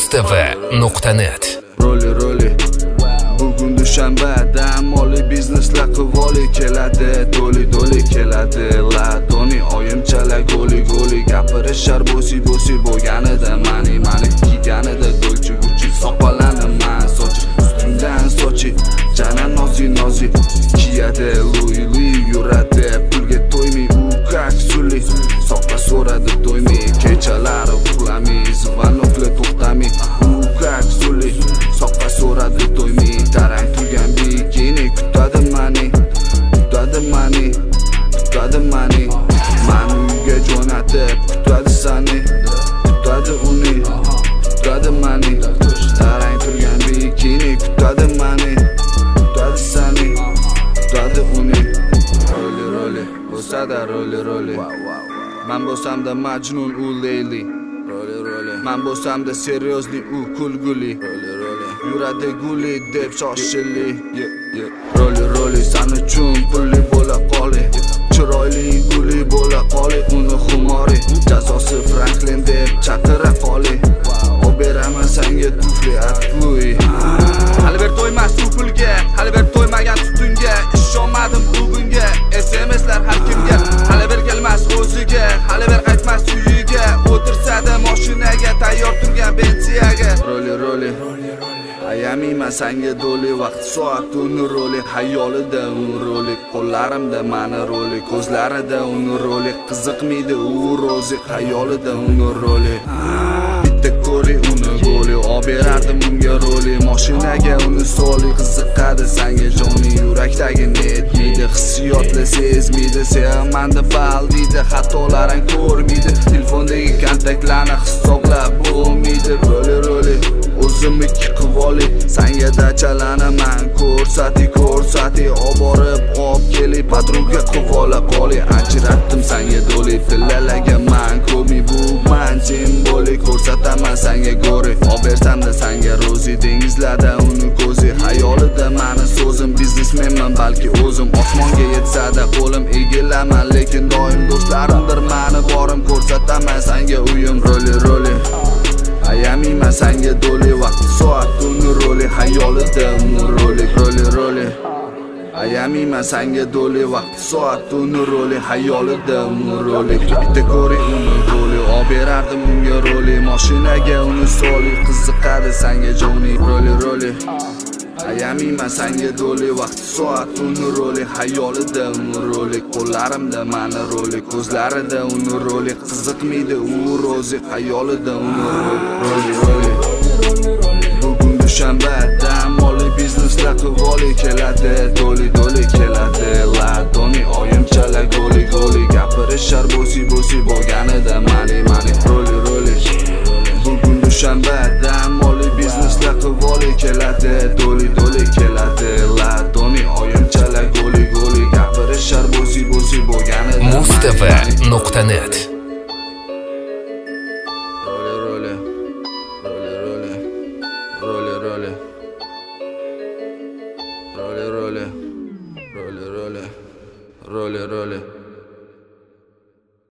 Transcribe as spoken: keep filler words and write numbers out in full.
mustafa nuqta net. Roli roli bugun dushanba, dam oliy bizneslar qivoli keladi, to'li to'li keladi. Latoni oyimchalar goli goli gapirishar bo'si bo'si bo'lganida mani mani kiyganida dolce gucci soqolanaman sochi ustimdan sochi jana nozi nozi kiyadi Louis Louis yuradi pulga to'ymay u kaksuli soqqa so'radi to'ymay kechalari uxlamay zvanoklar to'xtamay u kaksuli soqqa so'radi to'ymay tarang turgan bikini kutadi mani kutadi mani kutadi mani mani uyga jo'natib kutadi sani kutadi uni kutadi mani tarang turgan bikini kutadi mani kutadi sani kutadi uni roli roli bo'lsa-da roli roli man bo'lsam-da majnun u Leyli roli roli man bo'lsam-da seriozli u kulguli roli roli yuradi guli deb shoshili roli roli san uchun pulli bo'la qoli chiroyli guli bo'la qoli uni xumori jazosi Franklin deb chaqira qoli oberaman senga tufli atluy hali bir to'ymas u pulga hali bir to'ymagan tutunga ishonmadim bugunga smslar har kimga hali bir kelmas o'ziga hali bir qaytmas uyiga o'tirsada mashinaga tayyor turgan bensiyaga roli roli ayamiman senga do'li vaqt soat uni roli hayolida uni roli qo'llarimda mani roli ko'zlarida uni roli qiziqmaydi u rozi hayolida uni roli bitta ko'ri uni goli oberardim unga roli mashinaga uni soli qiziqadi senga joni yurakdagi netmaydi hissiyotla sezmaydi sevaman deb bal deydi xatolaring ko'rmaydi telefondagi kontaktlarni hisoblab bo'lmaydi roli roli o'zim ikki qivoli senga dachalanaman ko'rsati ko'rsati oborib olib keli podruga qivola qoli ajratdim senga do'li pillalarga man ko'mi bu man simboli ko'rsataman senga go'ri obersamda senga rozi dengizlarda uni ko'zi hayolida mani so'zim biznesmenman balki o'zim osmonga yetsada qo'lim egilaman lekin doim do'stlarimdir mani borim ko'rsataman senga uyim roli roli ayamiman senga do'li vaqt soat uni roli hayolida uni roli roli roli ayamiman senga do'li vaqt soat uni roli hayolida uni roli bitta ko'ri uni roli oberardim unga roli mashinaga uni soli qiziqadi senga joni roli roli ayamiman senga do'li vaqt soat uni roli hayolida uni roli qo'llarimda mani roli ko'zlarida uni roli qiziqmaydi u rozi hayolida uni roli roli bugun dushanba dam oliy bizneslar qivoli keladi do'li do'li keladi latoni oyimchalar goli goli gapirishar bo'si bo'si bo'lganida mani mani roli roli bugun dushanba dam oliy bizneslar qivoli keladi do'li do'li keladi latoni oyimchalar goli goli gapirishar bo'si bo'si bo'lganida mustafa nuqta net. roli roli roli roli roli roli roli roli roli roli roli roli